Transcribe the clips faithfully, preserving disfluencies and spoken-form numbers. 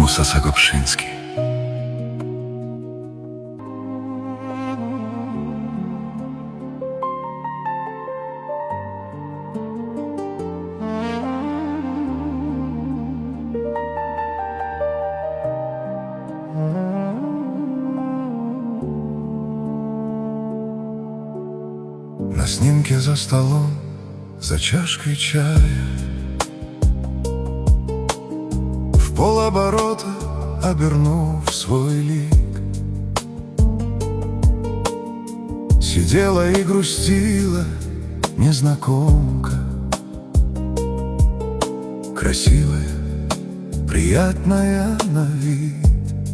Musa Sagopszyński. На снимке за столом, за чашкой чая, в полоборота обернув свой лик, сидела и грустила незнакомка, красивая, приятная на вид.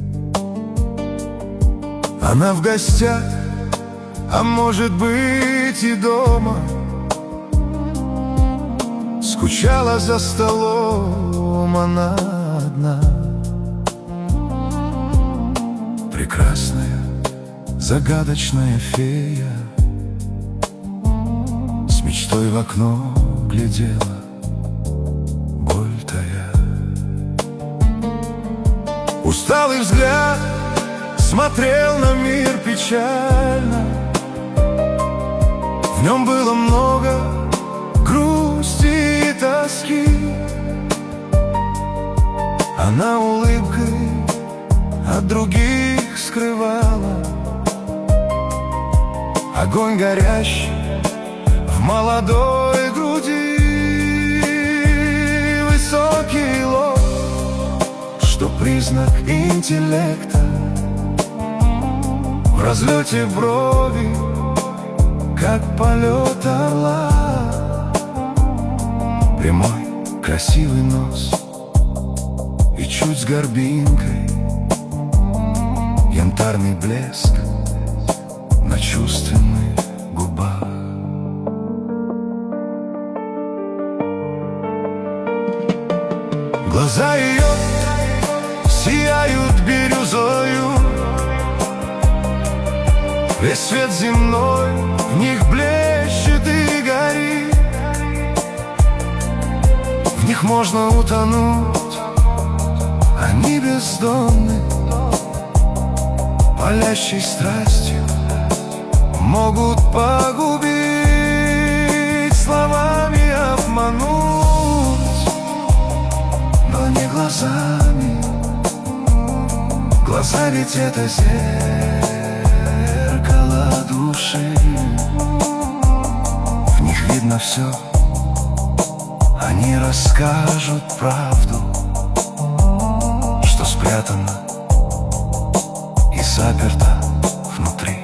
Она в гостях, а может быть и дома, скучала за столом она одна. Прекрасная, загадочная фея с мечтой в окно глядела, боль тая. Усталый взгляд смотрел на мир печально, в нем было много грусти и тоски. Она улыбкой от других скрывала огонь горящий в молодой груди. Высокий лоб, что признак интеллекта, в разлете брови, как полет орла. Прямой, красивый нос и чуть с горбинкой, янтарный блеск на чувственных губах. Глаза ее сияют бирюзою, весь свет земной в них блещет и горит. В них можно утонуть, они бездонны, палящей страстью могут погубить, словами обмануть, но не глазами. Глаза ведь это зеркало души, в них видно все, они расскажут правду, что спрятано и заперто внутри.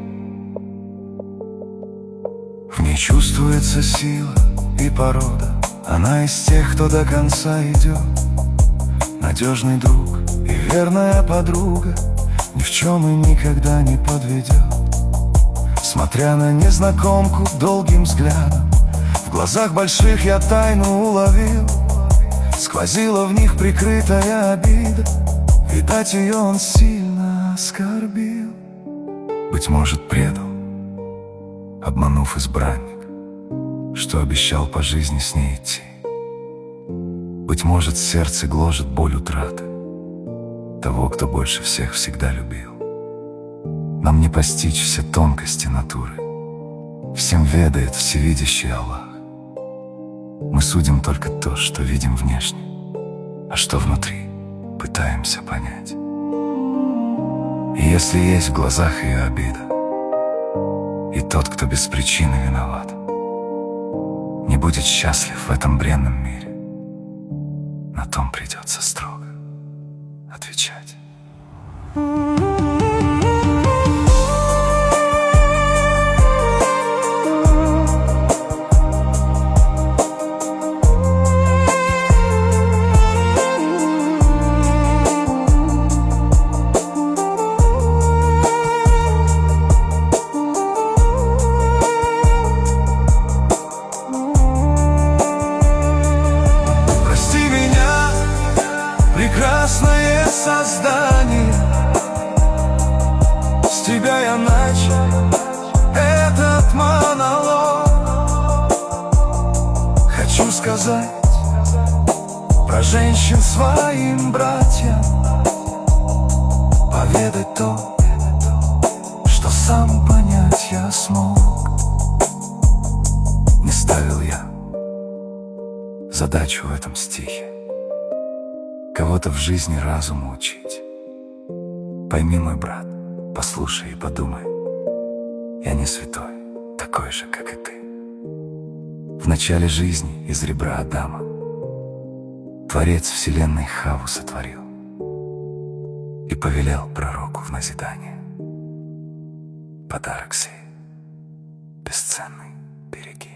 В ней чувствуется сила и порода, она из тех, кто до конца идет. Надежный друг и верная подруга, ни в чем и никогда не подведет. Смотря на незнакомку долгим взглядом, в глазах больших я тайну уловил. Сквозила в них прикрытая обида, видать, ее он сильно оскорбил. Быть может, предал, обманув избранник, что обещал по жизни с ней идти. Быть может, сердце гложет боль утраты того, кто больше всех всегда любил. Нам не постичь все тонкости натуры, всем ведает всевидящий Аллах. Мы судим только то, что видим внешне, а что внутри, пытаемся понять. И если есть в глазах ее обида, и тот, кто без причины виноват, не будет счастлив в этом бренном мире, на том придется строго отвечать. Прекрасное создание, с тебя я начал этот монолог. Хочу сказать про женщин своим братьям: ведать то, что сам понять я смог. Не ставил я задачу в этом стихе кого-то в жизни разуму учить. Пойми, мой брат, послушай и подумай, я не святой, такой же, как и ты. В начале жизни из ребра Адама Творец вселенной Хаву сотворил и повелел пророку в назидание: подарок сей бесценный береги.